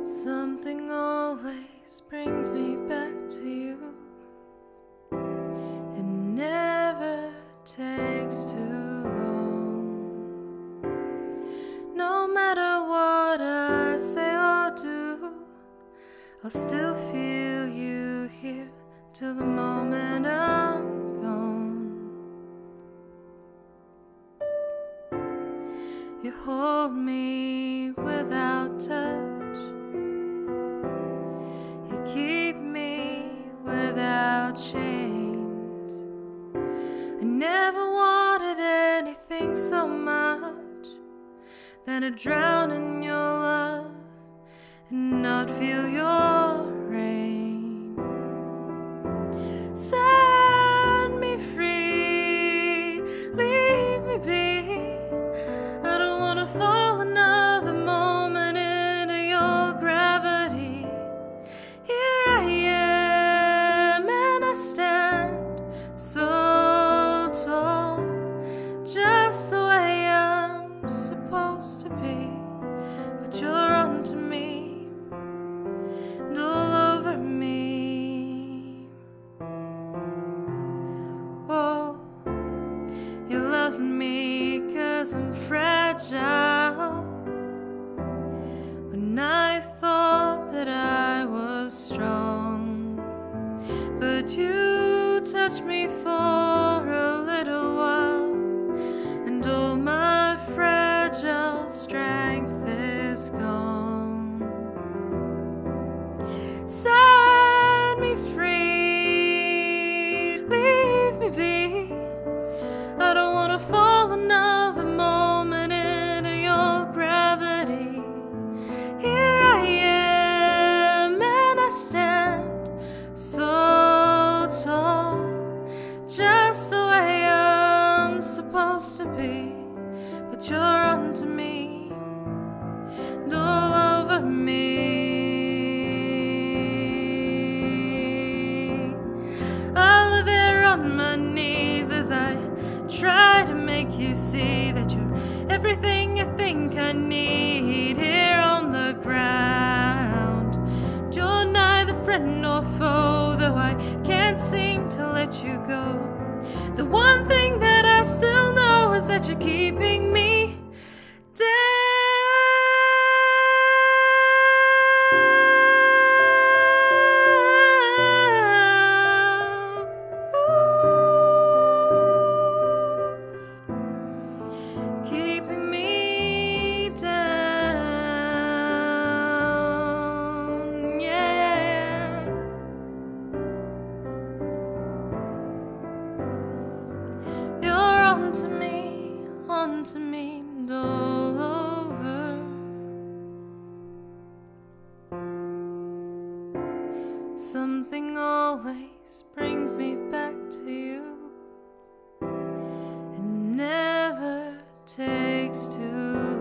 Something always brings me back to you. It never takes too long. No matter what I say or do, I'll still feel you here till the moment I'm gone. You hold me without touch. You keep me without chains. I never wanted anything so much than to drown in your love and not feel your rain. Set me free, leave me be. I don't want to fall another moment into your gravity. Here I am and I stand so tall, just the way I'm supposed to be. But you're onto me and all over me. Oh, you love me 'cause I'm fragile. When I thought that I was strong, but you touched me for a little while, and all my fragile strength is gone. Set me free, leave me be. I don't want to fall another moment into your gravity. Here I am and I stand so tall, just the way I'm supposed to be. But you're onto me and all over me. I live here on my knees as I try to make you see that you're everything I think I need. Here on the ground, you're neither friend nor foe, though I can't seem to let you go. The one thing that I still know is that you're keeping me down. Keeping me down, yeah. You're onto me and all over. Something always brings me back to you. It never takes too